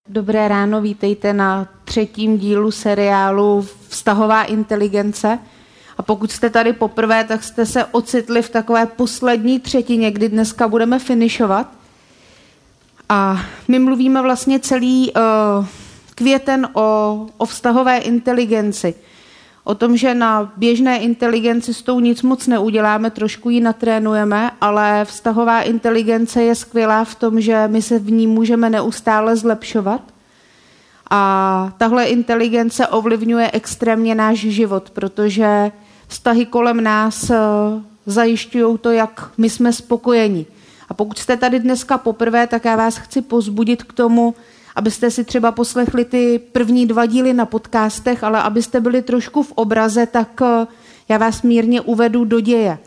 Dobré ráno, vítejte na 3. dílu seriálu Vztahová inteligence. A pokud jste tady poprvé, tak jste se ocitli v takové poslední třetině, kdy dneska budeme finišovat. A my mluvíme vlastně celý květen o vztahové inteligenci. O tom, že na běžné inteligenci s tou nic moc neuděláme, trošku ji natrénujeme, ale vztahová inteligence je skvělá v tom, že my se v ní můžeme neustále zlepšovat. A tahle inteligence ovlivňuje extrémně náš život, protože vztahy kolem nás zajišťují to, jak my jsme spokojeni. A pokud jste tady dneska poprvé, tak já vás chci povzbudit k tomu, abyste si třeba poslechli ty první 2 díly na podcastech, ale abyste byli trošku v obraze, tak já vás mírně uvedu do děje.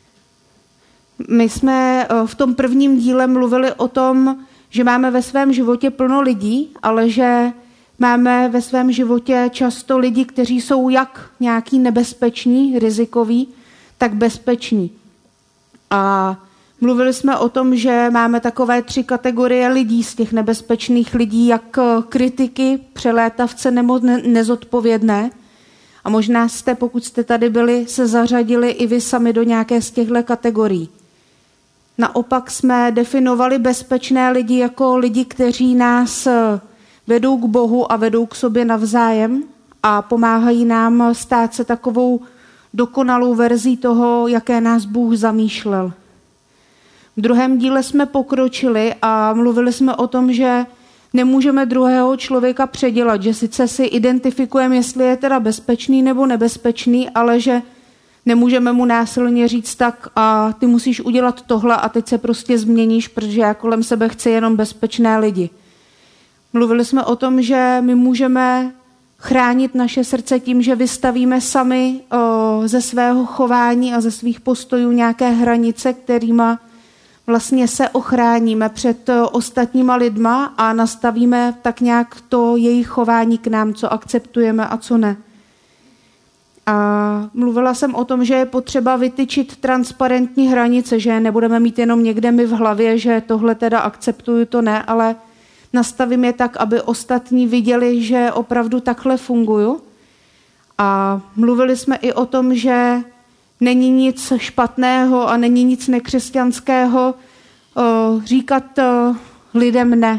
My jsme v tom prvním díle mluvili o tom, že máme ve svém životě plno lidí, ale že máme ve svém životě často lidi, kteří jsou jak nějaký nebezpeční, rizikoví, tak bezpeční. A mluvili jsme o tom, že máme takové 3 kategorie lidí z těch nebezpečných lidí, jak kritiky, přelétavce nebo nezodpovědné. A možná jste, pokud jste tady byli, se zařadili i vy sami do nějaké z těchto kategorií. Naopak jsme definovali bezpečné lidi jako lidi, kteří nás vedou k Bohu a vedou k sobě navzájem a pomáhají nám stát se takovou dokonalou verzí toho, jaké nás Bůh zamýšlel. V druhém díle jsme pokročili a mluvili jsme o tom, že nemůžeme druhého člověka předělat, že sice si identifikujeme, jestli je teda bezpečný nebo nebezpečný, ale že nemůžeme mu násilně říct tak a ty musíš udělat tohle a teď se prostě změníš, protože já kolem sebe chci jenom bezpečné lidi. Mluvili jsme o tom, že my můžeme chránit naše srdce tím, že vystavíme sami ze svého chování a ze svých postojů nějaké hranice, kterýma vlastně se ochráníme před ostatníma lidma a nastavíme tak nějak to jejich chování k nám, co akceptujeme a co ne. A mluvila jsem o tom, že je potřeba vytyčit transparentní hranice, že nebudeme mít jenom někde my v hlavě, že tohle teda akceptuju, to ne, ale nastavím je tak, aby ostatní viděli, že opravdu takhle funguju. A mluvili jsme i o tom, že není nic špatného a není nic nekřesťanského říkat lidem ne.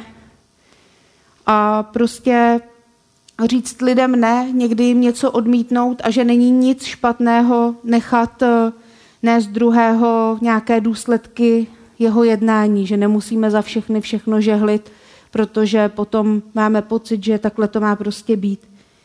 A prostě říct lidem ne, někdy jim něco odmítnout a že není nic špatného nechat nést druhého nějaké důsledky jeho jednání, že nemusíme za všechno žehlit, protože potom máme pocit, že takhle to má prostě být.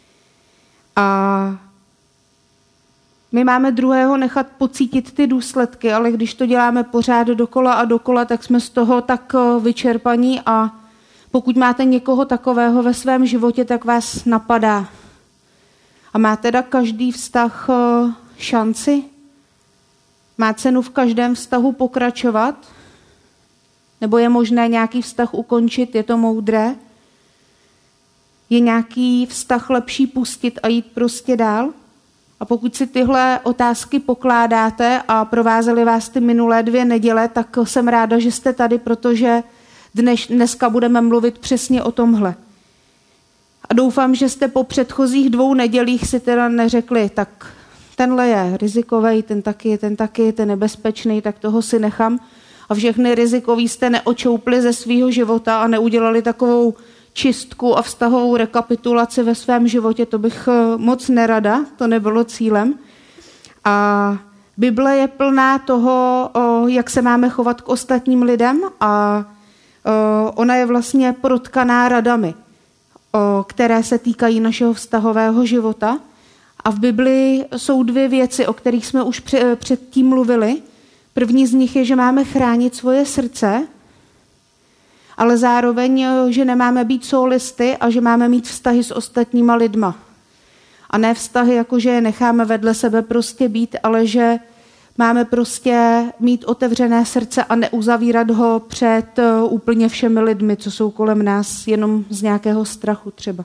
A my máme druhého nechat pocítit ty důsledky, ale když to děláme pořád dokola a dokola, tak jsme z toho tak vyčerpaní a pokud máte někoho takového ve svém životě, tak vás napadá. A má teda každý vztah šanci? Má cenu v každém vztahu pokračovat? Nebo je možné nějaký vztah ukončit? Je to moudré? Je nějaký vztah lepší pustit a jít prostě dál? A pokud si tyhle otázky pokládáte a provázely vás ty minulé 2 neděle, tak jsem ráda, že jste tady, protože dneska budeme mluvit přesně o tomhle. A doufám, že jste po předchozích 2 nedělích si teda neřekli, tak tenhle je rizikový, ten taky, ten nebezpečný, tak toho si nechám. A všechny rizikový jste neočoupli ze svého života a neudělali takovou čistku a vztahovou rekapitulaci ve svém životě, to bych moc nerada, to nebylo cílem. A Bible je plná toho, jak se máme chovat k ostatním lidem a ona je vlastně protkaná radami, které se týkají našeho vztahového života. A v Bibli jsou 2 věci, o kterých jsme už předtím mluvili. První z nich je, že máme chránit svoje srdce, ale zároveň, že nemáme být solisty a že máme mít vztahy s ostatníma lidma. A ne vztahy, jako že je necháme vedle sebe prostě být, ale že máme prostě mít otevřené srdce a neuzavírat ho před úplně všemi lidmi, co jsou kolem nás, jenom z nějakého strachu třeba.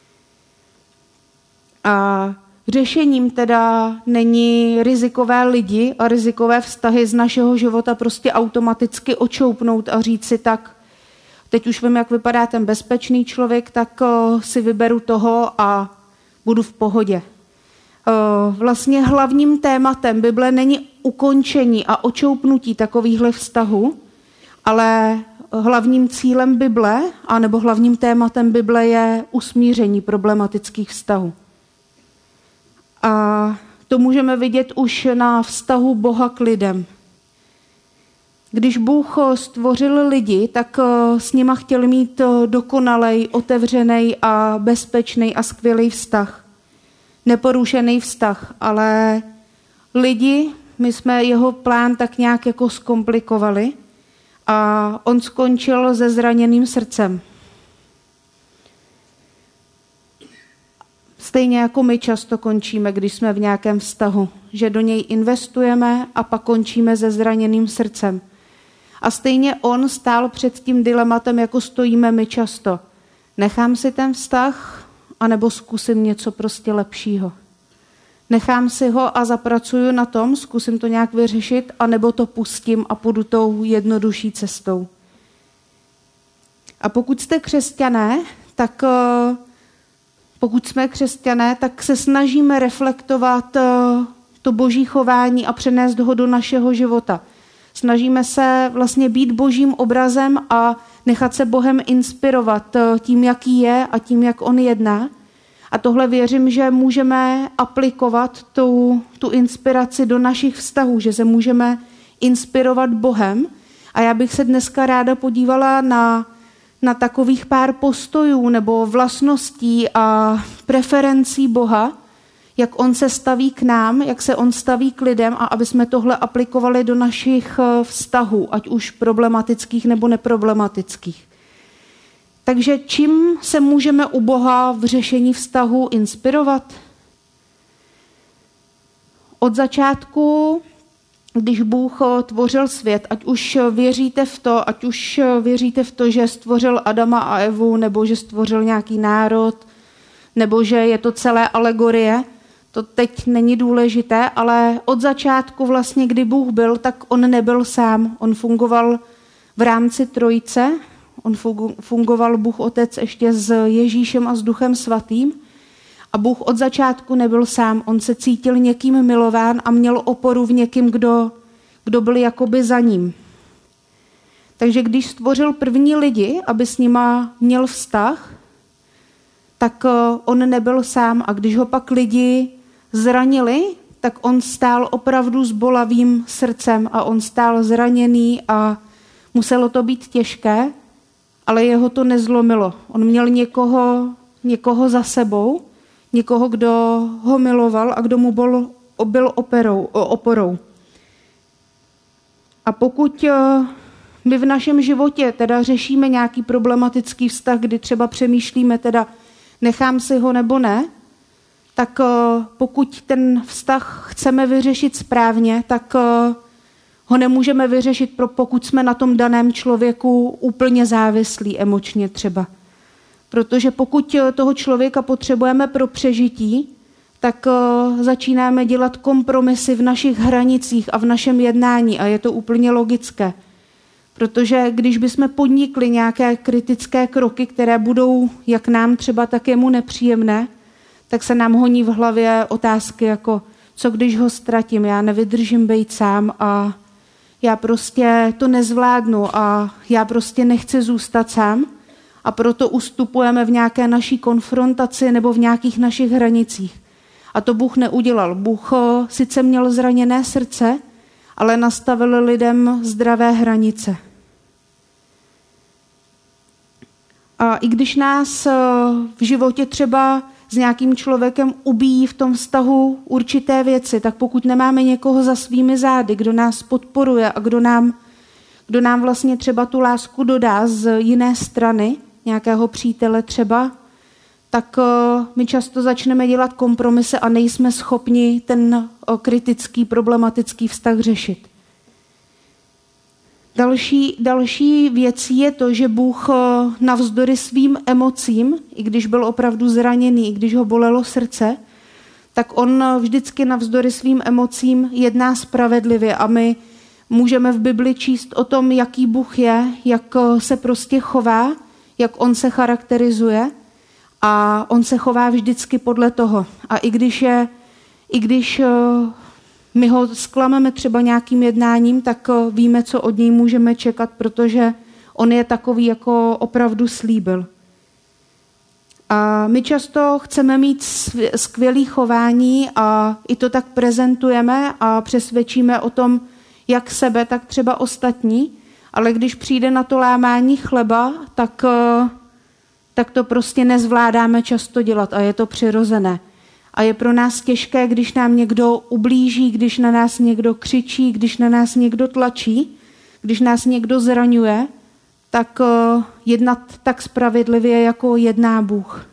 A řešením teda není rizikové lidi a rizikové vztahy z našeho života prostě automaticky očoupnout a říct si tak, teď už vím, jak vypadá ten bezpečný člověk, tak si vyberu toho a budu v pohodě. Vlastně hlavním tématem Bible není ukončení a očoupnutí takovýchhle vztahů, ale hlavním cílem Bible, anebo hlavním tématem Bible je usmíření problematických vztahů. A to můžeme vidět už na vztahu Boha k lidem. Když Bůh stvořil lidi, tak s nima chtěl mít dokonalej, otevřenej a bezpečný a skvělý vztah. Neporušený vztah, ale lidi, my jsme jeho plán tak nějak jako zkomplikovali a on skončil se zraněným srdcem. Stejně jako my často končíme, když jsme v nějakém vztahu, že do něj investujeme a pak končíme se zraněným srdcem. A stejně on stál před tím dilematem, jako stojíme my často. Nechám si ten vztah, anebo zkusím něco prostě lepšího. Nechám si ho a zapracuju na tom, zkusím to nějak vyřešit, anebo to pustím a půjdu tou jednodušší cestou. A pokud jste křesťané, tak se snažíme reflektovat to boží chování a přenést ho do našeho života. Snažíme se vlastně být božím obrazem a nechat se Bohem inspirovat tím, jaký je a tím, jak on jedná. A tohle věřím, že můžeme aplikovat tu inspiraci do našich vztahů, že se můžeme inspirovat Bohem. A já bych se dneska ráda podívala na takových pár postojů nebo vlastností a preferencí Boha, jak on se staví k nám, jak se on staví k lidem a aby jsme tohle aplikovali do našich vztahů, ať už problematických nebo neproblematických. Takže čím se můžeme u Boha v řešení vztahu inspirovat? Od začátku, když Bůh tvořil svět, ať už věříte v to, že stvořil Adama a Evu, nebo že stvořil nějaký národ, nebo že je to celé alegorie, to teď není důležité, ale od začátku vlastně, kdy Bůh byl, tak on nebyl sám. On fungoval v rámci trojice, on fungoval Bůh Otec ještě s Ježíšem a s Duchem Svatým a Bůh od začátku nebyl sám. On se cítil někým milován a měl oporu v někým, kdo byl jakoby za ním. Takže když stvořil první lidi, aby s nima měl vztah, tak on nebyl sám a když ho pak lidi zranili, tak on stál opravdu s bolavým srdcem a on stál zraněný a muselo to být těžké, ale jeho to nezlomilo. On měl někoho za sebou, někoho, kdo ho miloval a kdo mu byl oporou. A pokud my v našem životě teda řešíme nějaký problematický vztah, kdy třeba přemýšlíme teda nechám si ho nebo ne, tak pokud ten vztah chceme vyřešit správně, tak ho nemůžeme vyřešit, pokud jsme na tom daném člověku úplně závislí emočně třeba. Protože pokud toho člověka potřebujeme pro přežití, tak začínáme dělat kompromisy v našich hranicích a v našem jednání a je to úplně logické. Protože když bychom podnikli nějaké kritické kroky, které budou jak nám třeba, tak jemu nepříjemné, tak se nám honí v hlavě otázky jako, co když ho ztratím, já nevydržím být sám a já prostě to nezvládnu a já prostě nechci zůstat sám a proto ustupujeme v nějaké naší konfrontaci nebo v nějakých našich hranicích. A to Bůh neudělal. Bůh sice měl zraněné srdce, ale nastavil lidem zdravé hranice. A i když nás v životě třeba s nějakým člověkem ubíjí v tom vztahu určité věci, tak pokud nemáme někoho za svými zády, kdo nás podporuje a kdo nám vlastně třeba tu lásku dodá z jiné strany, nějakého přítele třeba, tak my často začneme dělat kompromisy a nejsme schopni ten kritický, problematický vztah řešit. Další věcí je to, že Bůh navzdory svým emocím, i když byl opravdu zraněný, i když ho bolelo srdce, tak on vždycky navzdory svým emocím jedná spravedlivě a my můžeme v Bibli číst o tom, jaký Bůh je, jak se prostě chová, jak on se charakterizuje a on se chová vždycky podle toho. A i když my ho zklameme třeba nějakým jednáním, tak víme, co od něj můžeme čekat, protože on je takový, jako opravdu slíbil. A my často chceme mít skvělé chování a i to tak prezentujeme a přesvědčíme o tom, jak sebe, tak třeba ostatní, ale když přijde na to lámání chleba, tak to prostě nezvládáme často dělat a je to přirozené. A je pro nás těžké, když nám někdo ublíží, když na nás někdo křičí, když na nás někdo tlačí, když nás někdo zraňuje, tak jednat tak spravedlivě, jako jedná Bůh.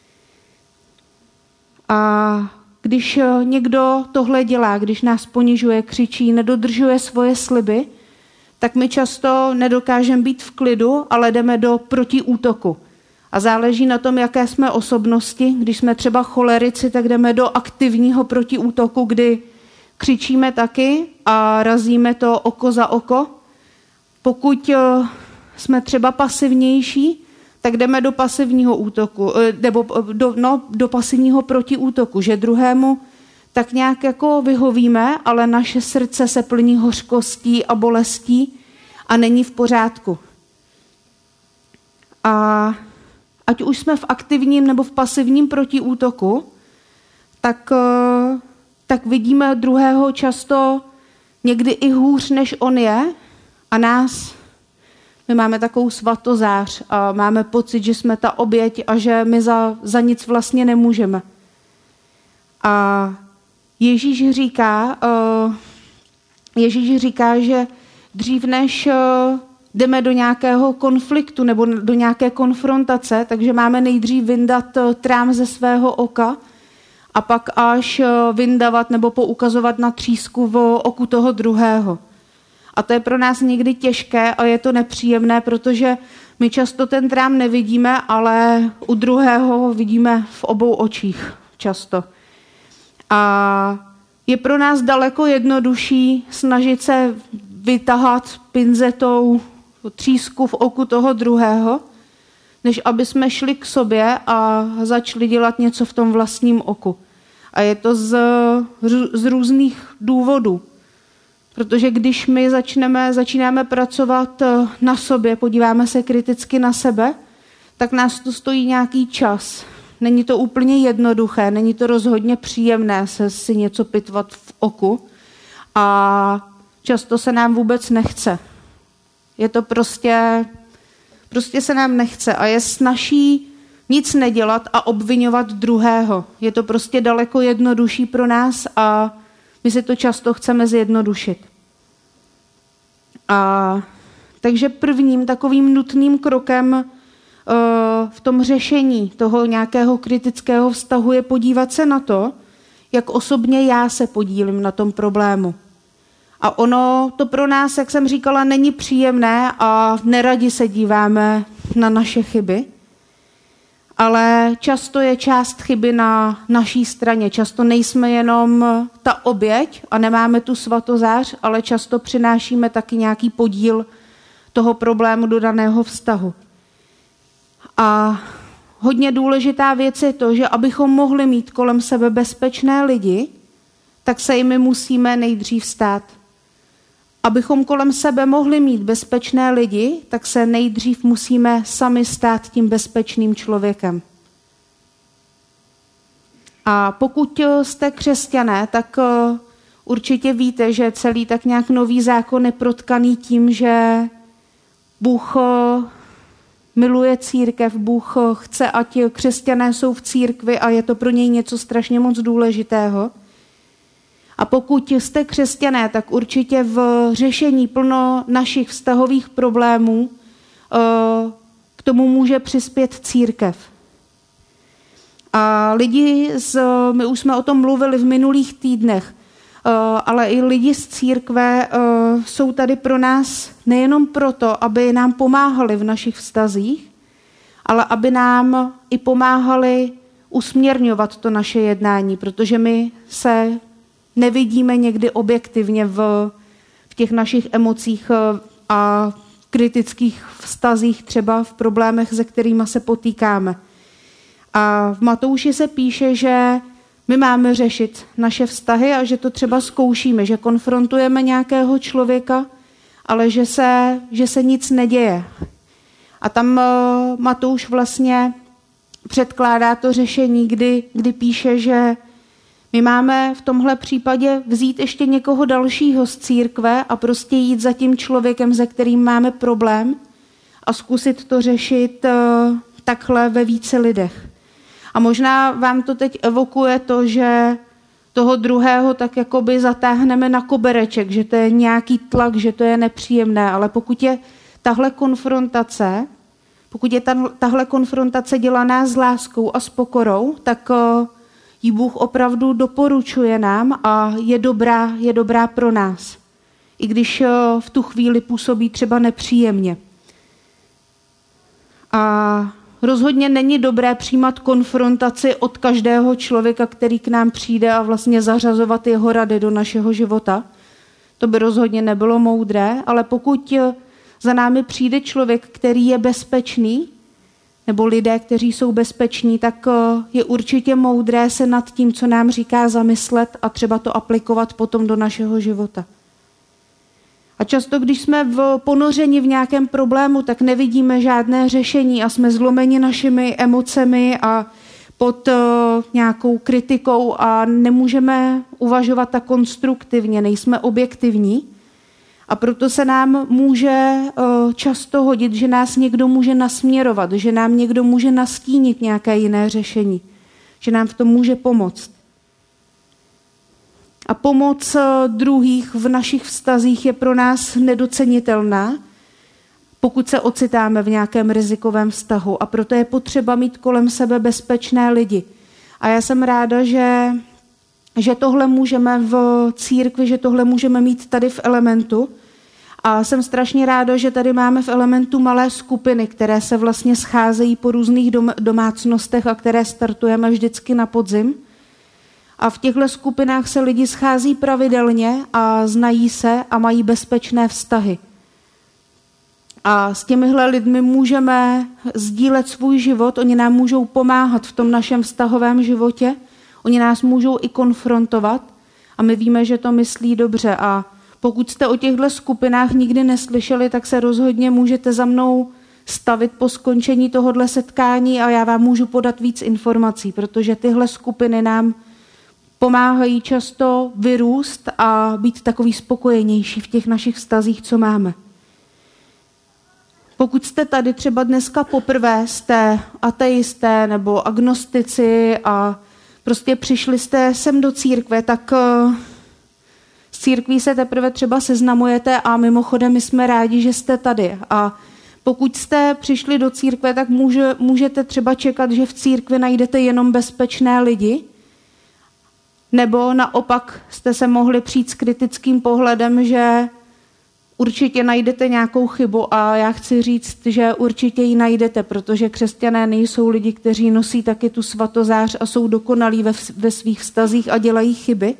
A když někdo tohle dělá, když nás ponižuje, křičí, nedodržuje svoje sliby, tak my často nedokážeme být v klidu, ale jdeme do protiútoku. A záleží na tom, jaké jsme osobnosti. Když jsme třeba cholerici, tak jdeme do aktivního protiútoku, kdy křičíme taky a razíme to oko za oko. Pokud jsme třeba pasivnější, tak jdeme do pasivního útoku, nebo do pasivního protiútoku, že druhému tak nějak jako vyhovíme, ale naše srdce se plní hořkostí a bolestí a není v pořádku. A ať už jsme v aktivním nebo v pasivním protiútoku, tak vidíme druhého často někdy i hůř, než on je a my máme takovou svatozář a máme pocit, že jsme ta oběť a že my za nic vlastně nemůžeme. A Ježíš říká, že dřív než jdeme do nějakého konfliktu nebo do nějaké konfrontace, takže máme nejdřív vyndat trám ze svého oka a pak až vyndavat nebo poukazovat na třísku v oku toho druhého. A to je pro nás někdy těžké a je to nepříjemné, protože my často ten trám nevidíme, ale u druhého ho vidíme v obou očích často. A je pro nás daleko jednodušší snažit se vytahat pinzetou třísku v oku toho druhého, než aby jsme šli k sobě a začali dělat něco v tom vlastním oku. A je to z různých důvodů. Protože když my začínáme pracovat na sobě, podíváme se kriticky na sebe, tak nás to stojí nějaký čas. Není to úplně jednoduché, není to rozhodně příjemné si něco pitvat v oku a často se nám vůbec nechce. Je to prostě se nám nechce a je snazší nic nedělat a obviňovat druhého. Je to prostě daleko jednodušší pro nás a my si to často chceme zjednodušit. Takže prvním takovým nutným krokem v tom řešení toho nějakého kritického vztahu je podívat se na to, jak osobně já se podílím na tom problému. A ono to pro nás, jak jsem říkala, není příjemné a neradi se díváme na naše chyby, ale často je část chyby na naší straně. Často nejsme jenom ta oběť a nemáme tu svatozář, ale často přinášíme taky nějaký podíl toho problému do daného vztahu. A hodně důležitá věc je to, že abychom mohli mít kolem sebe bezpečné lidi, tak se jimi musíme nejdřív stát. Abychom kolem sebe mohli mít bezpečné lidi, tak se nejdřív musíme sami stát tím bezpečným člověkem. A pokud jste křesťané, tak určitě víte, že celý tak nějak nový zákon je protkaný tím, že Bůh miluje církev, Bůh chce, ať křesťané jsou v církvi a je to pro něj něco strašně moc důležitého. A pokud jste křesťané, tak určitě v řešení plno našich vztahových problémů k tomu může přispět církev. A my už jsme o tom mluvili v minulých týdnech, ale i lidi z církve jsou tady pro nás nejenom proto, aby nám pomáhali v našich vztazích, ale aby nám i pomáhali usměrňovat to naše jednání, protože my se nevidíme někdy objektivně v těch našich emocích a kritických vztazích, třeba v problémech, se kterými se potýkáme. A v Matouši se píše, že my máme řešit naše vztahy a že to třeba zkoušíme, že konfrontujeme nějakého člověka, ale že se nic neděje. A tam Matouš vlastně předkládá to řešení, kdy píše, že my máme v tomhle případě vzít ještě někoho dalšího z církve a prostě jít za tím člověkem, se kterým máme problém a zkusit to řešit takhle ve více lidech. A možná vám to teď evokuje to, že toho druhého tak jakoby zatáhneme na kobereček, že to je nějaký tlak, že to je nepříjemné, ale pokud je tahle konfrontace dělaná s láskou a s pokorou, tak ji Bůh opravdu doporučuje nám a je dobrá pro nás. I když v tu chvíli působí třeba nepříjemně. A rozhodně není dobré přijímat konfrontaci od každého člověka, který k nám přijde a vlastně zařazovat jeho rady do našeho života. To by rozhodně nebylo moudré, ale pokud za námi přijde člověk, který je bezpečný, nebo lidé, kteří jsou bezpeční, tak je určitě moudré se nad tím, co nám říká, zamyslet a třeba to aplikovat potom do našeho života. A často, když jsme ponořeni v nějakém problému, tak nevidíme žádné řešení a jsme zlomeni našimi emocemi a pod nějakou kritikou a nemůžeme uvažovat tak konstruktivně, nejsme objektivní. A proto se nám může často hodit, že nás někdo může nasměrovat, že nám někdo může nastínit nějaké jiné řešení, že nám v tom může pomoct. A pomoc druhých v našich vztazích je pro nás nedocenitelná, pokud se ocitáme v nějakém rizikovém vztahu. A proto je potřeba mít kolem sebe bezpečné lidi. A já jsem ráda, že tohle můžeme v církvi, že tohle můžeme mít tady v Elementu. A jsem strašně ráda, že tady máme v Elementu malé skupiny, které se vlastně scházejí po různých domácnostech a které startujeme vždycky na podzim. A v těchto skupinách se lidi schází pravidelně a znají se a mají bezpečné vztahy. A s těmihle lidmi můžeme sdílet svůj život, oni nám můžou pomáhat v tom našem vztahovém životě, oni nás můžou i konfrontovat a my víme, že to myslí dobře. A pokud jste o těchto skupinách nikdy neslyšeli, tak se rozhodně můžete za mnou stavit po skončení tohohle setkání a já vám můžu podat víc informací, protože tyhle skupiny nám pomáhají často vyrůst a být takový spokojenější v těch našich vztazích, co máme. Pokud jste tady třeba dneska poprvé, jste ateisté nebo agnostici a prostě přišli jste sem do církve, tak s církví se teprve třeba seznamujete a mimochodem my jsme rádi, že jste tady. A pokud jste přišli do církve, tak můžete třeba čekat, že v církvi najdete jenom bezpečné lidi, nebo naopak jste se mohli přijít s kritickým pohledem, že určitě najdete nějakou chybu a já chci říct, že určitě ji najdete, protože křesťané nejsou lidi, kteří nosí taky tu svatozář a jsou dokonalí ve svých vztazích a dělají chyby.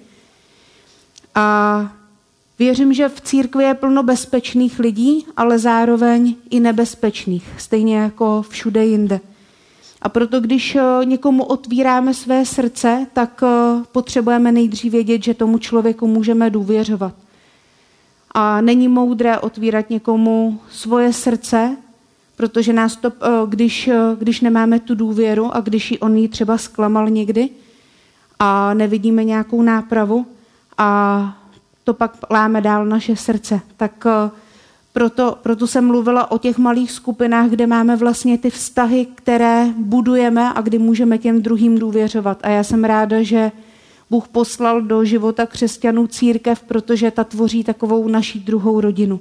A věřím, že v církvi je plno bezpečných lidí, ale zároveň i nebezpečných, stejně jako všude jinde. A proto, když někomu otvíráme své srdce, tak potřebujeme nejdřív vědět, že tomu člověku můžeme důvěřovat. A není moudré otvírat někomu svoje srdce, protože nás to, když nemáme tu důvěru a když on ji třeba zklamal někdy a nevidíme nějakou nápravu a to pak láme dál naše srdce, tak proto jsem mluvila o těch malých skupinách, kde máme vlastně ty vztahy, které budujeme a kdy můžeme těm druhým důvěřovat. A já jsem ráda, že Bůh poslal do života křesťanů církev, protože ta tvoří takovou naší druhou rodinu.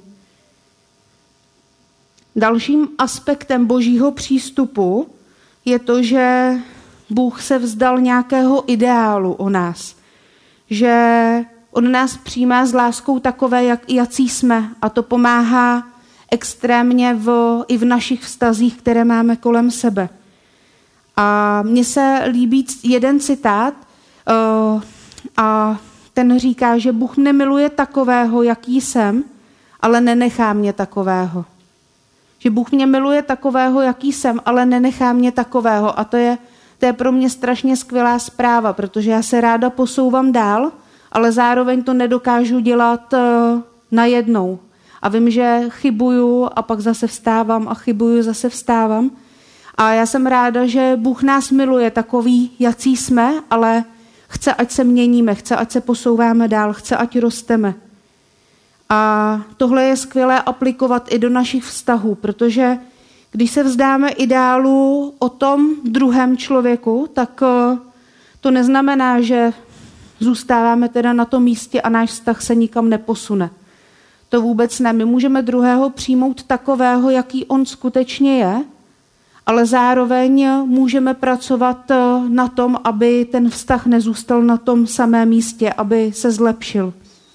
Dalším aspektem božího přístupu je to, že Bůh se vzdal nějakého ideálu o nás. Že on nás přijímá s láskou takové, jací jsme. A to pomáhá extrémně i v našich vztazích, které máme kolem sebe. A mně se líbí jeden citát, a ten říká, že Bůh nemiluje takového, jaký jsem, ale nenechá mě takového. Že Bůh mě miluje takového, jaký jsem, ale nenechá mě takového. A to je pro mě strašně skvělá zpráva, protože já se ráda posouvám dál, ale zároveň to nedokážu dělat najednou. A vím, že chybuju a pak zase vstávám a chybuju, zase vstávám. A já jsem ráda, že Bůh nás miluje takový, jací jsme, ale chce, ať se měníme, chce, ať se posouváme dál, chce, ať rosteme. A tohle je skvělé aplikovat i do našich vztahů, protože když se vzdáme ideálu o tom druhém člověku, tak to neznamená, že zůstáváme teda na tom místě a náš vztah se nikam neposune. To vůbec ne. My můžeme druhého přijmout takového, jaký on skutečně je, ale zároveň můžeme pracovat na tom, aby ten vztah nezůstal na tom samém místě, aby se zlepšil.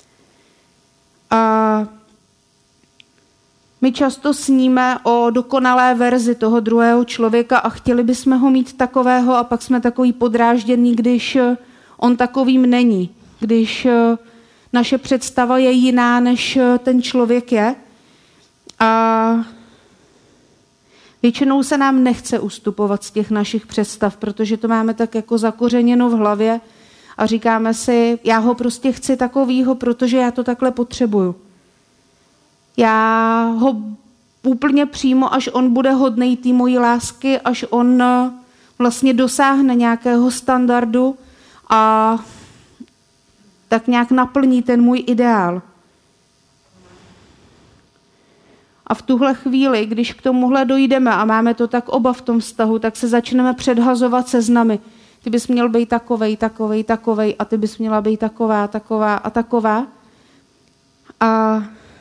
A my často sníme o dokonalé verzi toho druhého člověka a chtěli bychom ho mít takového a pak jsme takový podrážděný, když on takovým není. Když naše představa je jiná, než ten člověk je. A většinou se nám nechce ustupovat z těch našich představ, protože to máme tak jako zakořeněno v hlavě a říkáme si, já ho prostě chci takovýho, protože já to takhle potřebuju. Já ho úplně přijmu, až on bude hodnej té mojí lásky, až on vlastně dosáhne nějakého standardu a tak nějak naplní ten můj ideál. A v tuhle chvíli, když k tomuhle dojdeme a máme to tak oba v tom vztahu, tak se začneme předhazovat seznamy. Ty bys měl být takovej, takovej, takovej a ty bys měla být taková, taková a taková. A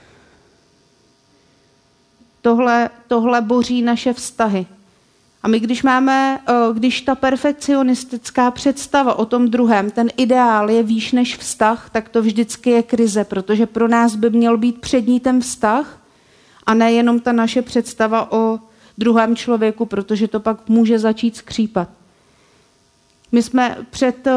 tohle boří naše vztahy. A my, když ta perfekcionistická představa o tom druhém, ten ideál je výš než vztah, tak to vždycky je krize, protože pro nás by měl být přední ten vztah a ne jenom ta naše představa o druhém člověku, protože to pak může začít skřípat. My jsme před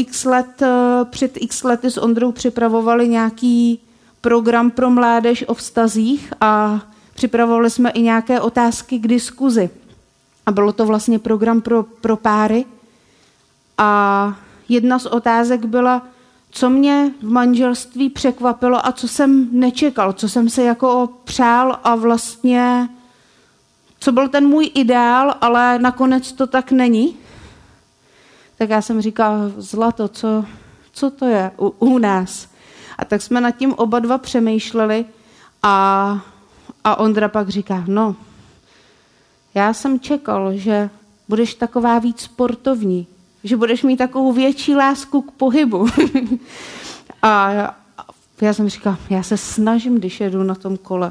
x lety s Ondrou připravovali nějaký program pro mládež o vztazích a připravovali jsme i nějaké otázky k diskuzi. A bylo to vlastně program pro páry. A jedna z otázek byla, co mě v manželství překvapilo a co jsem nečekal, co jsem se jako přál a vlastně, co byl ten můj ideál, ale nakonec to tak není. Tak já jsem říkala, zlato, co to je u nás? A tak jsme nad tím oba dva přemýšleli a Ondra pak říká, no, já jsem čekal, že budeš taková víc sportovní, že budeš mít takovou větší lásku k pohybu. A já jsem říkala, já se snažím, když jedu na tom kole.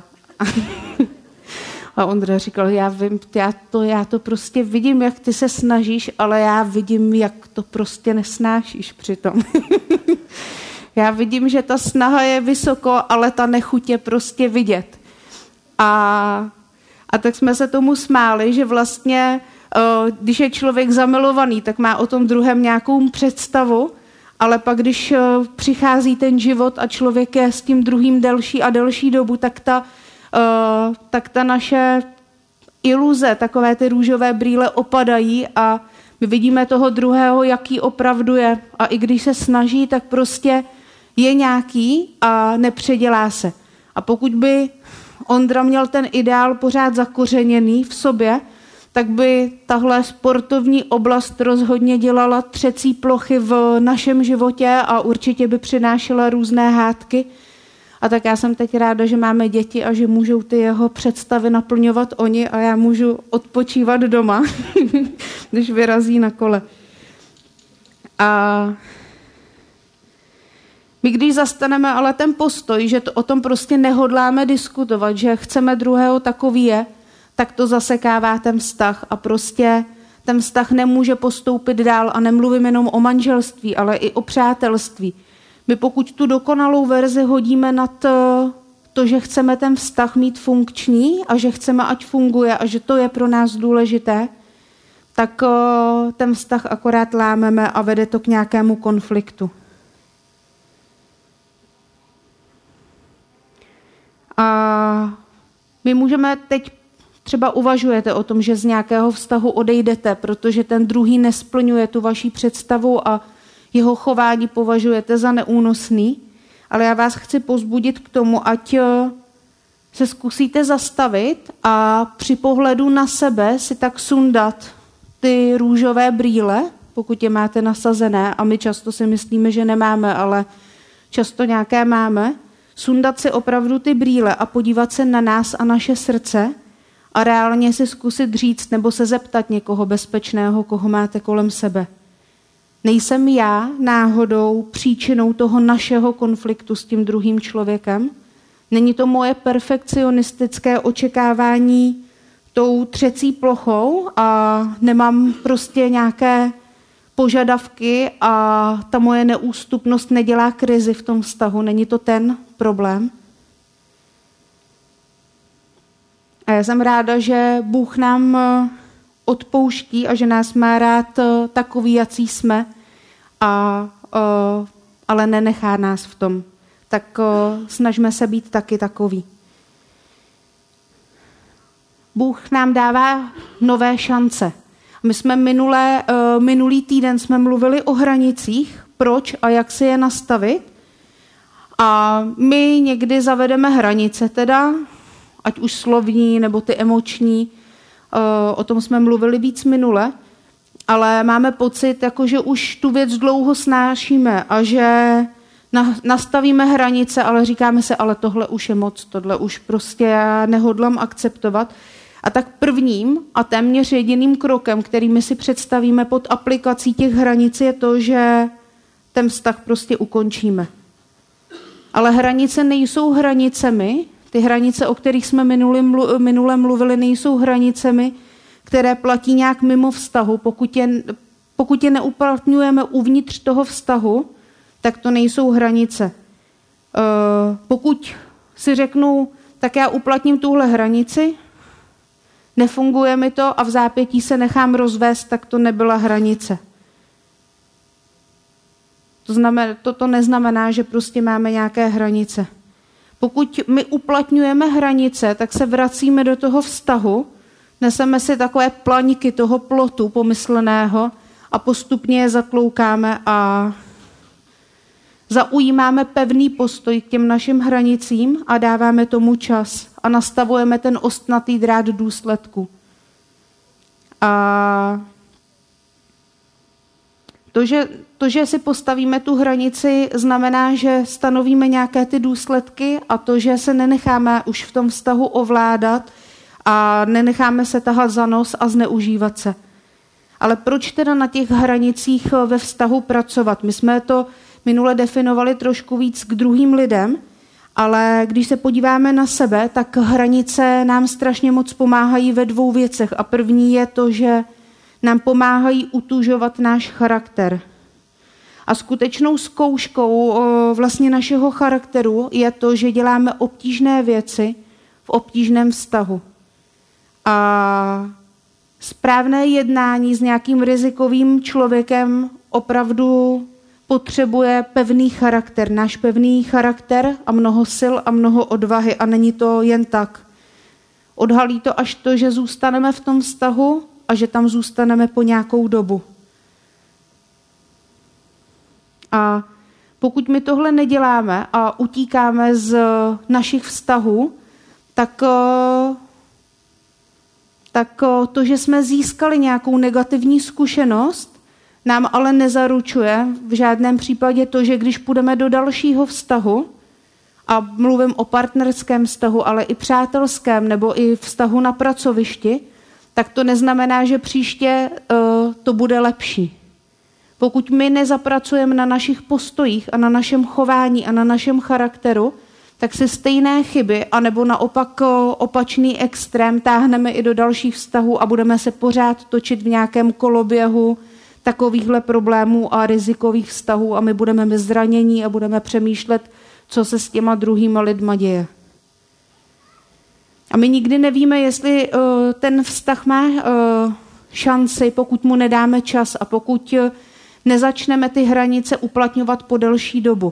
A Ondra říkal, já vím, já to prostě vidím, jak ty se snažíš, ale já vidím, jak to prostě nesnášíš přitom. Já vidím, že ta snaha je vysoko, ale ta nechuť je prostě vidět. A tak jsme se tomu smáli, že vlastně, když je člověk zamilovaný, tak má o tom druhém nějakou představu, ale pak, když přichází ten život a člověk je s tím druhým delší a delší dobu, tak ta naše iluze, takové ty růžové brýle opadají a my vidíme toho druhého, jaký opravdu je. A i když se snaží, tak prostě je nějaký a nepředělá se. A pokud by Ondra měl ten ideál pořád zakořeněný v sobě, tak by tahle sportovní oblast rozhodně dělala třecí plochy v našem životě a určitě by přinášela různé hádky. A tak já jsem teď ráda, že máme děti a že můžou ty jeho představy naplňovat oni a já můžu odpočívat doma, když vyrazí na kole. A my když zastaneme ale ten postoj, že o tom prostě nehodláme diskutovat, že chceme druhého takový je, tak to zasekává ten vztah a prostě ten vztah nemůže postoupit dál a nemluvím jenom o manželství, ale i o přátelství. My pokud tu dokonalou verzi hodíme nad to, že chceme ten vztah mít funkční a že chceme, ať funguje a že to je pro nás důležité, tak ten vztah akorát lámeme a vede to k nějakému konfliktu. A my můžeme teď třeba uvažujete o tom, že z nějakého vztahu odejdete, protože ten druhý nesplňuje tu vaši představu a jeho chování považujete za neúnosný, ale já vás chci povzbudit k tomu, ať se zkusíte zastavit a při pohledu na sebe si tak sundat ty růžové brýle, pokud je máte nasazené, a my často si myslíme, že nemáme, ale často nějaké máme, sundat si opravdu ty brýle a podívat se na nás a naše srdce a reálně si zkusit říct nebo se zeptat někoho bezpečného, koho máte kolem sebe. Nejsem já náhodou příčinou toho našeho konfliktu s tím druhým člověkem? Není to moje perfekcionistické očekávání tou třecí plochou a nemám prostě nějaké požadavky a ta moje neústupnost nedělá krizi v tom vztahu? Není to ten problém? A já jsem ráda, že Bůh nám odpouští a že nás má rád takový, jací jsme, ale nenechá nás v tom. Tak snažme se být taky takový. Bůh nám dává nové šance. My jsme minulý týden jsme mluvili o hranicích, proč a jak si je nastavit. A my někdy zavedeme hranice teda, ať už slovní nebo ty emoční, o tom jsme mluvili víc minule, ale máme pocit, jako že už tu věc dlouho snášíme a že nastavíme hranice, ale říkáme se, ale tohle už je moc, tohle už prostě já nehodlám akceptovat. A tak prvním a téměř jediným krokem, který my si představíme pod aplikací těch hranic, je to, že ten vztah prostě ukončíme. Ale hranice nejsou hranicemi, ty hranice, o kterých jsme minule mluvili, nejsou hranicemi, které platí nějak mimo vztahu. Pokud je neuplatňujeme uvnitř toho vztahu, tak to nejsou hranice. Pokud si řeknu, tak já uplatním tuhle hranici, nefunguje mi to a v zápětí se nechám rozvést, tak to nebyla hranice. To neznamená, že prostě máme nějaké hranice. Pokud my uplatňujeme hranice, tak se vracíme do toho vztahu, neseme si takové plaňky toho plotu pomysleného a postupně je zatloukáme a zaujímáme pevný postoj k těm našim hranicím a dáváme tomu čas a nastavujeme ten ostnatý drát důsledku. A to, že si postavíme tu hranici, znamená, že stanovíme nějaké ty důsledky a to, že se nenecháme už v tom vztahu ovládat a nenecháme se tahat za nos a zneužívat se. Ale proč teda na těch hranicích ve vztahu pracovat? My jsme to minule definovali trošku víc k druhým lidem, ale když se podíváme na sebe, tak hranice nám strašně moc pomáhají ve dvou věcech. A první je to, že nám pomáhají utužovat náš charakter. A skutečnou zkouškou vlastně našeho charakteru je to, že děláme obtížné věci v obtížném vztahu. A správné jednání s nějakým rizikovým člověkem opravdu potřebuje pevný charakter, náš pevný charakter a mnoho sil a mnoho odvahy a není to jen tak. Odhalí to až to, že zůstaneme v tom vztahu a že tam zůstaneme po nějakou dobu. A pokud my tohle neděláme a utíkáme z našich vztahů, tak to, že jsme získali nějakou negativní zkušenost, nám ale nezaručuje v žádném případě to, že když půjdeme do dalšího vztahu, a mluvím o partnerském vztahu, ale i přátelském nebo i vztahu na pracovišti, tak to neznamená, že příště to bude lepší. Pokud my nezapracujeme na našich postojích a na našem chování a na našem charakteru, tak se stejné chyby, anebo naopak opačný extrém táhneme i do dalších vztahů a budeme se pořád točit v nějakém koloběhu takovýchhle problémů a rizikových vztahů a my budeme zranění a budeme přemýšlet, co se s těma druhýma lidma děje. A my nikdy nevíme, jestli ten vztah má šanci, pokud mu nedáme čas a pokud nezačneme ty hranice uplatňovat po delší dobu.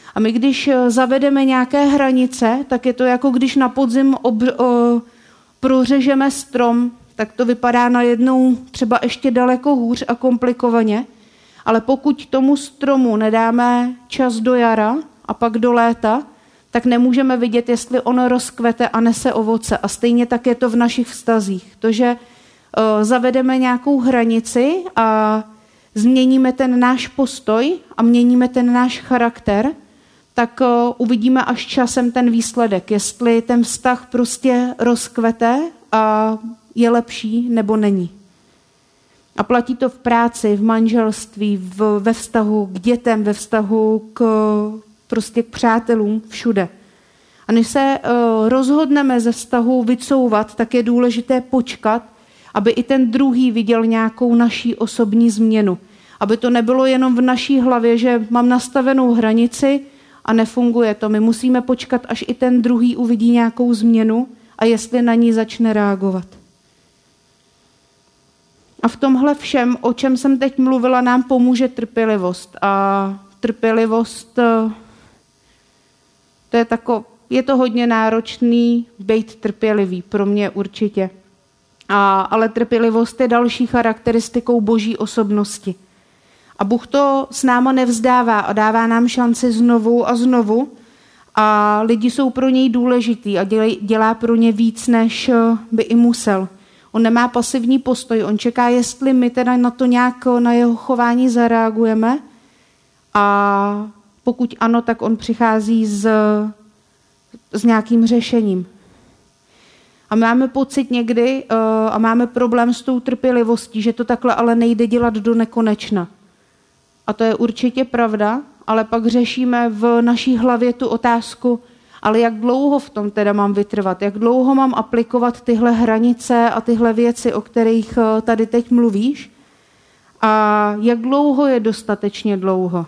A my, když zavedeme nějaké hranice, tak je to jako když na podzim prořežeme strom, tak to vypadá najednou třeba ještě daleko hůř a komplikovaně. Ale pokud tomu stromu nedáme čas do jara a pak do léta, tak nemůžeme vidět, jestli ono rozkvete a nese ovoce. A stejně tak je to v našich vztazích. To, že zavedeme nějakou hranici a změníme ten náš postoj a měníme ten náš charakter, tak uvidíme až časem ten výsledek, jestli ten vztah prostě rozkvete a je lepší nebo není. A platí to v práci, v manželství, ve vztahu k dětem, ve vztahu prostě k přátelům, všude. A než se rozhodneme ze vztahu vycouvat, tak je důležité počkat, aby i ten druhý viděl nějakou naší osobní změnu. Aby to nebylo jenom v naší hlavě, že mám nastavenou hranici a nefunguje to. My musíme počkat, až i ten druhý uvidí nějakou změnu a jestli na ní začne reagovat. A v tomhle všem, o čem jsem teď mluvila, nám pomůže trpělivost. A trpělivost, je to hodně náročný být trpělivý, pro mě určitě. Ale trpělivost je další charakteristikou boží osobnosti. A Bůh to s náma nevzdává a dává nám šanci znovu a znovu. A lidi jsou pro něj důležitý a dělá pro ně víc, než by i musel. On nemá pasivní postoj, on čeká, jestli my teda na to nějak na jeho chování zareagujeme. A pokud ano, tak on přichází s nějakým řešením. A máme pocit někdy a máme problém s tou trpělivostí, že to takhle ale nejde dělat do nekonečna. A to je určitě pravda, ale pak řešíme v naší hlavě tu otázku, ale jak dlouho v tom teda mám vytrvat, jak dlouho mám aplikovat tyhle hranice a tyhle věci, o kterých tady teď mluvíš, a jak dlouho je dostatečně dlouho.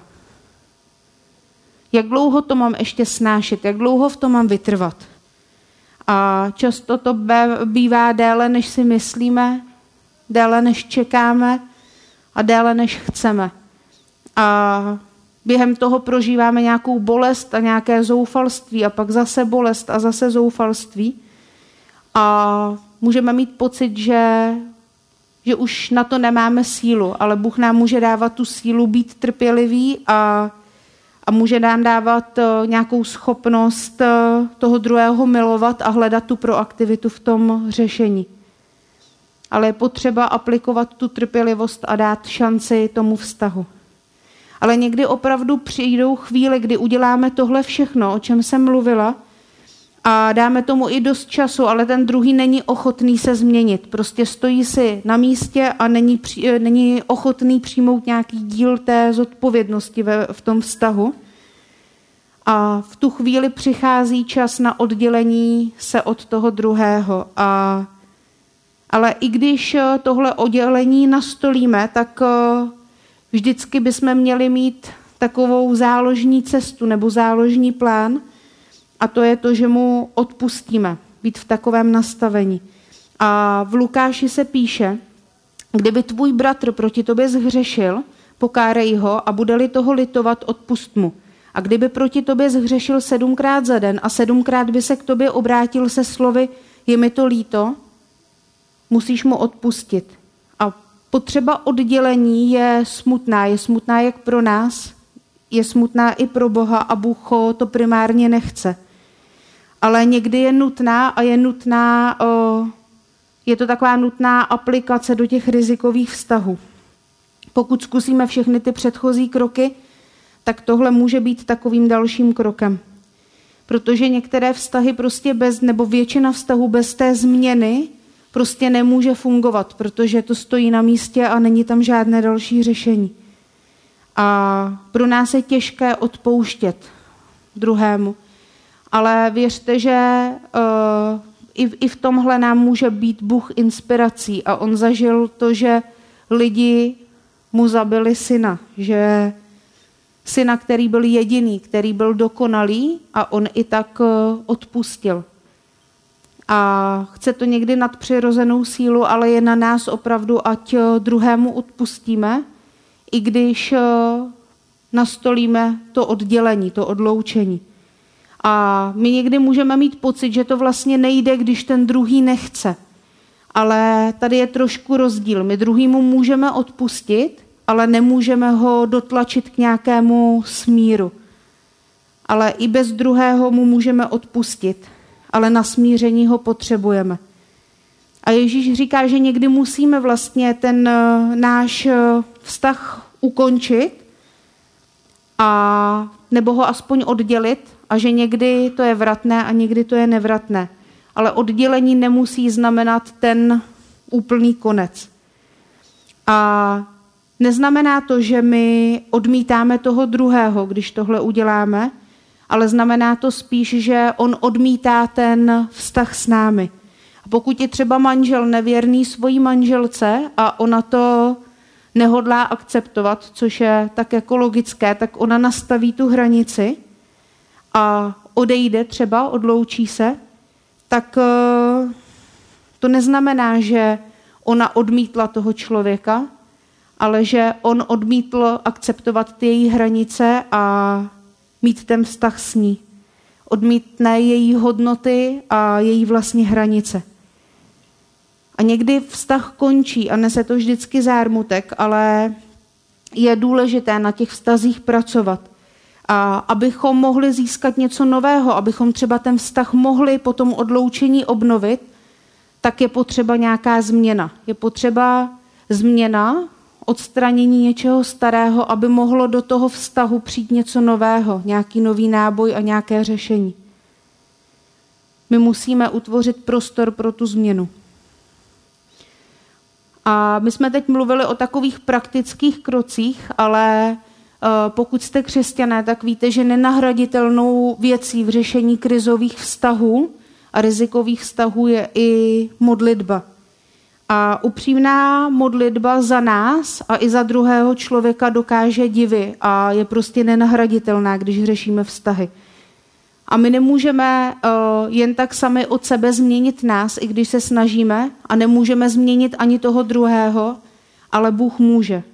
Jak dlouho to mám ještě snášet, jak dlouho v tom mám vytrvat. A často to bývá déle, než si myslíme, déle, než čekáme a déle, než chceme. A během toho prožíváme nějakou bolest a nějaké zoufalství a pak zase bolest a zase zoufalství. A můžeme mít pocit, že už na to nemáme sílu, ale Bůh nám může dávat tu sílu být trpělivý a může nám dávat nějakou schopnost toho druhého milovat a hledat tu proaktivitu v tom řešení. Ale je potřeba aplikovat tu trpělivost a dát šanci tomu vztahu. Ale někdy opravdu přijdou chvíle, kdy uděláme tohle všechno, o čem jsem mluvila, a dáme tomu i dost času, ale ten druhý není ochotný se změnit. Prostě stojí si na místě a není ochotný přijmout nějaký díl té zodpovědnosti v tom vztahu. A v tu chvíli přichází čas na oddělení se od toho druhého. Ale i když tohle oddělení nastolíme, tak vždycky bychom měli mít takovou záložní cestu nebo záložní plán, a to je to, že mu odpustíme, být v takovém nastavení. A v Lukáši se píše, kdyby tvůj bratr proti tobě zhřešil, pokárej ho a bude-li toho litovat, odpust mu. A kdyby proti tobě zhřešil 7krát za den a 7krát by se k tobě obrátil se slovy, je mi to líto, musíš mu odpustit. A potřeba oddělení je smutná jak pro nás, je smutná i pro Boha a Bůh to primárně nechce. Ale někdy je nutná a je to taková nutná aplikace do těch rizikových vztahů. Pokud zkusíme všechny ty předchozí kroky, tak tohle může být takovým dalším krokem. Protože některé vztahy prostě nebo většina vztahů bez té změny prostě nemůže fungovat, protože to stojí na místě a není tam žádné další řešení. A pro nás je těžké odpouštět druhému. Ale věřte, že i v tomhle nám může být Bůh inspirací. A on zažil to, že lidi mu zabili syna. Že syna, který byl jediný, který byl dokonalý, a on i tak odpustil. A chce to někdy nadpřirozenou sílu, ale je na nás opravdu, ať druhému odpustíme, i když nastolíme to oddělení, to odloučení. A my někdy můžeme mít pocit, že to vlastně nejde, když ten druhý nechce. Ale tady je trošku rozdíl. My druhýmu můžeme odpustit, ale nemůžeme ho dotlačit k nějakému smíru. Ale i bez druhého mu můžeme odpustit, ale na smíření ho potřebujeme. A Ježíš říká, že někdy musíme vlastně ten náš vztah ukončit a nebo ho aspoň oddělit a že někdy to je vratné a někdy to je nevratné. Ale oddělení nemusí znamenat ten úplný konec. A neznamená to, že my odmítáme toho druhého, když tohle uděláme, ale znamená to spíš, že on odmítá ten vztah s námi. A pokud je třeba manžel nevěrný svojí manželce a ona to nehodlá akceptovat, což je tak jako logické, tak ona nastaví tu hranici a odejde třeba, odloučí se, tak to neznamená, že ona odmítla toho člověka, ale že on odmítl akceptovat ty její hranice a mít ten vztah s ní. Odmítne její hodnoty a její vlastní hranice. A někdy vztah končí a nese to vždycky zármutek, ale je důležité na těch vztazích pracovat. A abychom mohli získat něco nového, abychom třeba ten vztah mohli po tom odloučení obnovit, tak je potřeba nějaká změna. Je potřeba změna, odstranění něčeho starého, aby mohlo do toho vztahu přijít něco nového, nějaký nový náboj a nějaké řešení. My musíme utvořit prostor pro tu změnu. A my jsme teď mluvili o takových praktických krocích, ale pokud jste křesťané, tak víte, že nenahraditelnou věcí v řešení krizových vztahů a rizikových vztahů je i modlitba. A upřímná modlitba za nás a i za druhého člověka dokáže divy a je prostě nenahraditelná, když řešíme vztahy. A my nemůžeme jen tak sami od sebe změnit nás, i když se snažíme, a nemůžeme změnit ani toho druhého, ale Bůh může.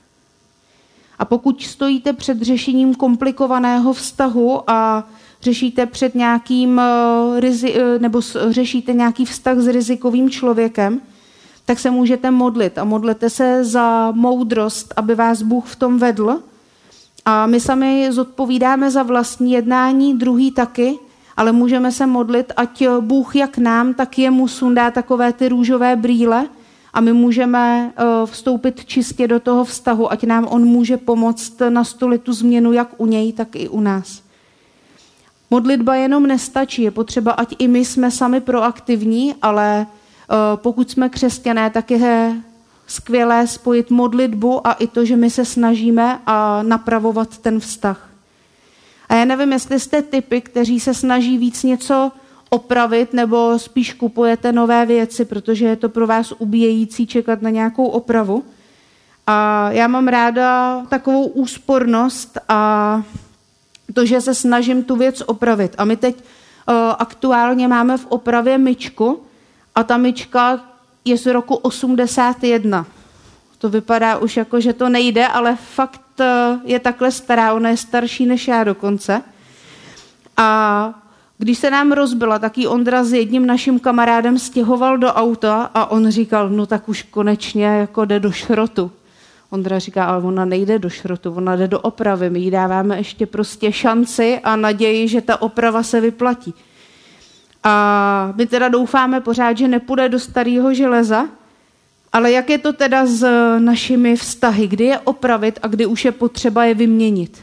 A pokud stojíte před řešením komplikovaného vztahu a řešíte před nějakým nebo řešíte nějaký vztah s rizikovým člověkem, tak se můžete modlit a modlete se za moudrost, aby vás Bůh v tom vedl. A my sami zodpovídáme za vlastní jednání, druhý taky, ale můžeme se modlit, ať Bůh jak nám, tak jemu sundá takové ty růžové brýle a my můžeme vstoupit čistě do toho vztahu, ať nám on může pomoct nastolit tu změnu jak u něj, tak i u nás. Modlitba jenom nestačí, je potřeba, ať i my jsme sami proaktivní, ale pokud jsme křesťané, tak je skvělé spojit modlitbu a i to, že my se snažíme a napravovat ten vztah. A já nevím, jestli jste typy, kteří se snaží víc něco opravit, nebo spíš kupujete nové věci, protože je to pro vás ubíjející čekat na nějakou opravu. A já mám ráda takovou úspornost a to, že se snažím tu věc opravit. A my teď aktuálně máme v opravě myčku a ta myčka je z roku 81. To vypadá už jako, že to nejde, ale fakt je takhle stará, ona je starší než já dokonce. A když se nám rozbila, tak ji Ondra s jedním naším kamarádem stěhoval do auta a on říkal, no tak už konečně jako jde do šrotu. Ondra říká, ale ona nejde do šrotu, ona jde do opravy, my jí dáváme ještě prostě šanci a naději, že ta oprava se vyplatí. A my teda doufáme pořád, že nepůjde do starého železa, ale jak je to teda s našimi vztahy, kdy je opravit a kdy už je potřeba je vyměnit.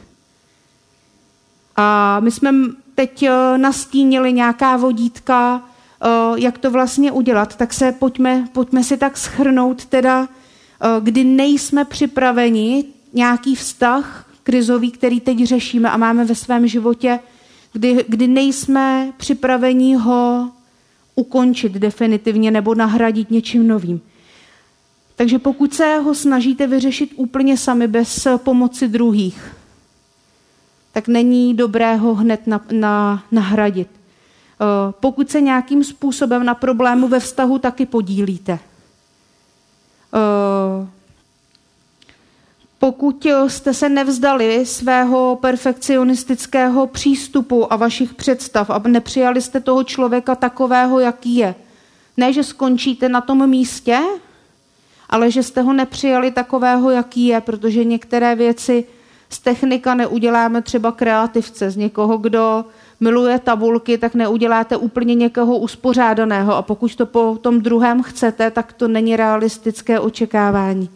A my jsme teď nastínili nějaká vodítka, jak to vlastně udělat, tak se pojďme si tak shrnout teda, kdy nejsme připraveni nějaký vztah krizový, který teď řešíme a máme ve svém životě, kdy nejsme připraveni ho ukončit definitivně nebo nahradit něčím novým. Takže pokud se ho snažíte vyřešit úplně sami bez pomoci druhých, tak není dobré ho hned nahradit. Pokud se nějakým způsobem na problému ve vztahu taky podílíte. Pokud jste se nevzdali svého perfekcionistického přístupu a vašich představ a nepřijali jste toho člověka takového, jaký je, ne, že skončíte na tom místě, ale že jste ho nepřijali takového, jaký je, protože některé věci z technika neuděláme třeba kreativce. Z někoho, kdo miluje tabulky, tak neuděláte úplně někoho uspořádaného a pokud to po tom druhém chcete, tak to není realistické očekávání.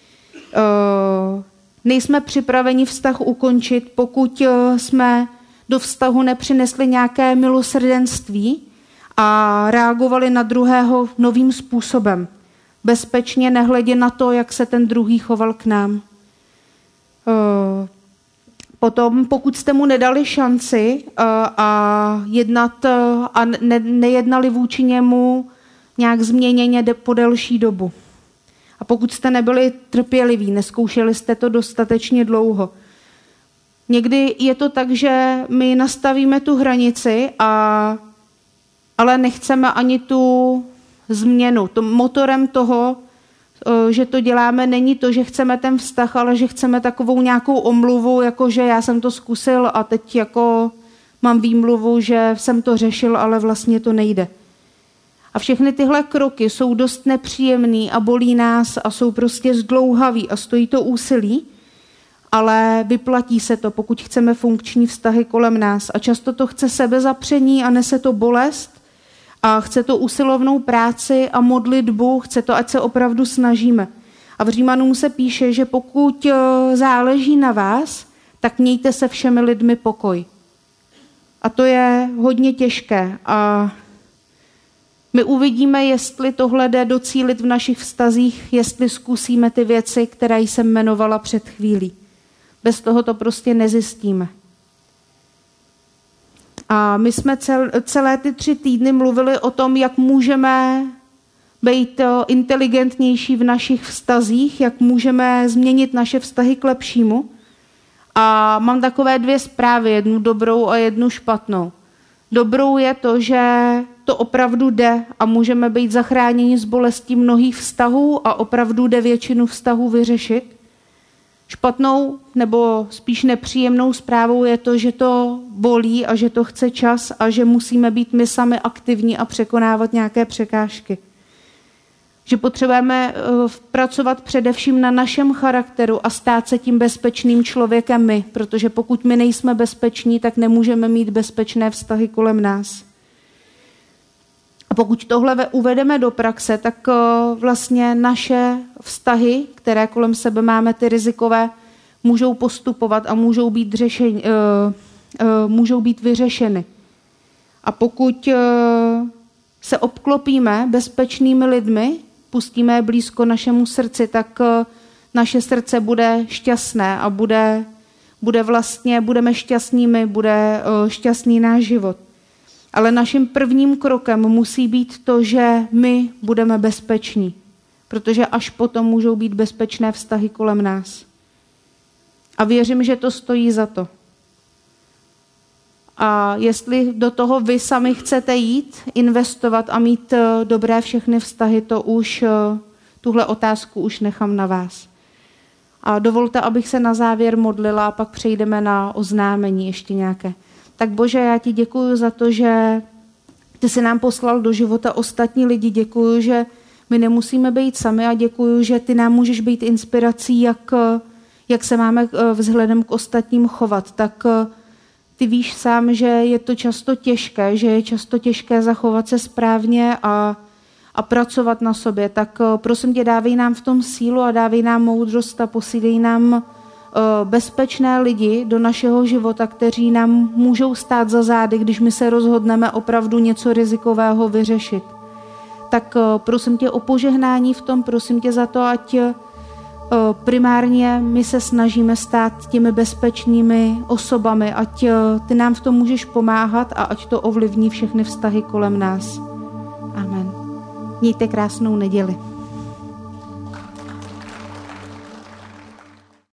Nejsme připraveni vztah ukončit, pokud jsme do vztahu nepřinesli nějaké milosrdenství a reagovali na druhého novým způsobem. Bezpečně, nehledě na to, jak se ten druhý choval k nám. Potom, pokud jste mu nedali šanci a nejednali vůči němu nějak změněně po delší dobu. A pokud jste nebyli trpěliví, neskoušeli jste to dostatečně dlouho. Někdy je to tak, že my nastavíme tu hranici, ale nechceme ani tu změnu. Motorem toho, že to děláme, není to, že chceme ten vztah, ale že chceme takovou nějakou omluvu, jako že já jsem to zkusil a teď jako mám výmluvu, že jsem to řešil, ale vlastně to nejde. A všechny tyhle kroky jsou dost nepříjemný a bolí nás a jsou prostě zdlouhavý a stojí to úsilí, ale vyplatí se to, pokud chceme funkční vztahy kolem nás. A často to chce sebezapření a nese to bolest a chce to usilovnou práci a modlitbu, chce to, ať se opravdu snažíme. A v Římanům se píše, že pokud záleží na vás, tak mějte se všemi lidmi pokoj. A to je hodně těžké a my uvidíme, jestli tohle jde docílit v našich vztazích, jestli zkusíme ty věci, které jsem jmenovala před chvílí. Bez toho to prostě nezjistíme. A my jsme celé ty 3 týdny mluvili o tom, jak můžeme být inteligentnější v našich vztazích, jak můžeme změnit naše vztahy k lepšímu. A mám takové 2 zprávy, jednu dobrou a jednu špatnou. Dobrou je to, že to opravdu jde a můžeme být zachráněni z bolestí mnohých vztahů a opravdu jde většinu vztahů vyřešit. Špatnou nebo spíš nepříjemnou zprávou je to, že to bolí a že to chce čas a že musíme být my sami aktivní a překonávat nějaké překážky. Že potřebujeme pracovat především na našem charakteru a stát se tím bezpečným člověkem my, protože pokud my nejsme bezpeční, tak nemůžeme mít bezpečné vztahy kolem nás. A pokud tohle uvedeme do praxe, tak vlastně naše vztahy, které kolem sebe máme, ty rizikové, můžou postupovat a můžou být vyřešeny. A pokud se obklopíme bezpečnými lidmi, pustíme je blízko našemu srdci, tak naše srdce bude šťastné a budeme šťastnými, bude šťastný náš život. Ale naším prvním krokem musí být to, že my budeme bezpeční, protože až potom můžou být bezpečné vztahy kolem nás. A věřím, že to stojí za to. A jestli do toho vy sami chcete jít, investovat a mít dobré všechny vztahy, tuhle otázku už nechám na vás. A dovolte, abych se na závěr modlila a pak přejdeme na oznámení ještě nějaké. Tak Bože, já ti děkuju za to, že ty jsi nám poslal do života ostatní lidi. Děkuju, že my nemusíme být sami a děkuju, že ty nám můžeš být inspirací, jak se máme vzhledem k ostatním chovat. Tak ty víš sám, že je to často těžké, že je často těžké zachovat se správně a pracovat na sobě. Tak prosím tě, dávej nám v tom sílu a dávej nám moudrost a posílej nám bezpečné lidi do našeho života, kteří nám můžou stát za zády, když my se rozhodneme opravdu něco rizikového vyřešit. Tak prosím tě o požehnání v tom, prosím tě za to, ať primárně my se snažíme stát těmi bezpečnými osobami, ať ty nám v tom můžeš pomáhat a ať to ovlivní všechny vztahy kolem nás. Amen. Mějte krásnou neděli.